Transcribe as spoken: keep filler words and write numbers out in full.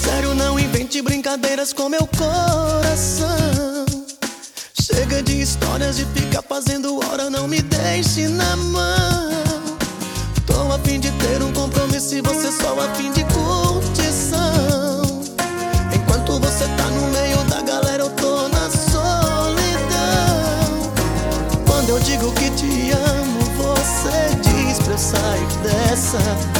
Sério, não invente brincadeiras com meu coração. Chega de histórias de ficar fazendo hora, não me deixe na mão. Tô a fim de ter um compromisso e você só a fim de curtição. Enquanto você tá no meio da galera, eu tô na solidão. Quando eu digo que te amo, você diz pra eu sair dessa.